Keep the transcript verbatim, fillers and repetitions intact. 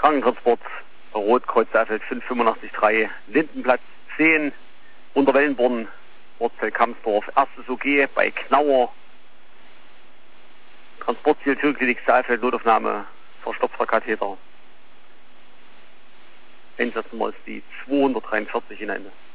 Krankentransport, Rotkreuz Saalfeld fünf fünf acht drei, Lindenplatz zehn, Unterwellenborn, Ortsteil Kamsdorf, erstes O G bei Knauer, Transportziel Türklinik Saalfeld, Notaufnahme, verstopfter Katheter. Einsatznummer ist die zweihundertdreiundvierzig in Ende.